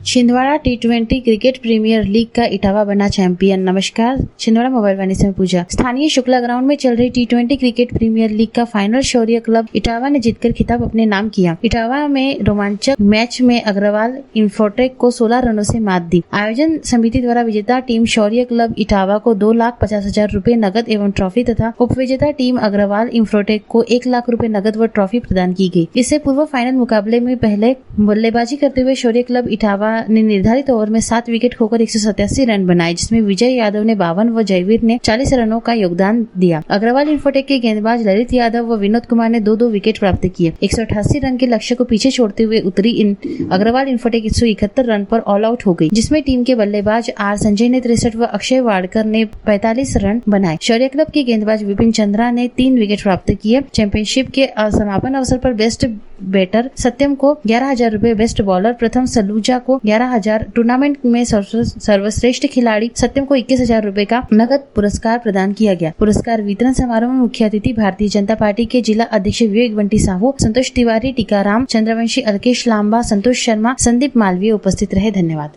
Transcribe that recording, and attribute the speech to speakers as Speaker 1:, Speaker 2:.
Speaker 1: छिंदवाड़ा टी20 cricket premier league का इटावा बना चैंपियन। नमस्कार, छिंदवाड़ा मोबाइल वाणी से पूजा। स्थानीय शुक्ला ग्राउंड में चल रही टी20 क्रिकेट प्रीमियर लीग का फाइनल शौर्य क्लब इटावा ने जीतकर खिताब अपने नाम किया। इटावा में रोमांचक मैच में अग्रवाल इंफोटेक को 16 रनों से मात दी। आयोजन समिति द्वारा विजेता टीम शौर्य क्लब इटावा को 2,50,000 रूपए नगद एवं ट्रॉफी तथा उपविजेता टीम अग्रवाल इंफोटेक को 1 लाख रूपए नगद व ट्रॉफी प्रदान की गई। इससे पूर्व फाइनल मुकाबले में पहले बल्लेबाजी करते हुए शौर्य क्लब इटावा ने निर्धारित ओवर में 7 विकेट खोकर 187 रन बनाए, जिसमें विजय यादव ने 52 व जयवीर ने 40 रनों का योगदान दिया। अग्रवाल इंफोटेक के गेंदबाज ललित यादव व विनोद कुमार ने 2-2 विकेट प्राप्त किए। 188 रन के लक्ष्य को पीछे छोड़ते हुए उतरी अग्रवाल इंफोटेक 171 रन पर ऑल आउट हो गई, जिसमें टीम के बल्लेबाज आर संजय ने 63 व अक्षय वाडकर ने 45 रन बनाए। शौर्य क्लब के गेंदबाज विपिन चंद्रा ने 3 विकेट प्राप्त किए। चैंपियनशिप के समापन अवसर पर बेस्ट बैटर सत्यम को 11,000 रूपए, बेस्ट बॉलर प्रथम सलूजा को 11,000, टूर्नामेंट में सर्वश्रेष्ठ खिलाड़ी सत्यम को 21,000 रूपए का नगद पुरस्कार प्रदान किया गया। पुरस्कार वितरण समारोह में मुख्य अतिथि भारतीय जनता पार्टी के जिला अध्यक्ष विवेक बंटी साहू, संतोष तिवारी, टीकाराम चंद्रवंशी, अलकेश लांबा, संतोष शर्मा, संदीप मालवीय उपस्थित रहे। धन्यवाद।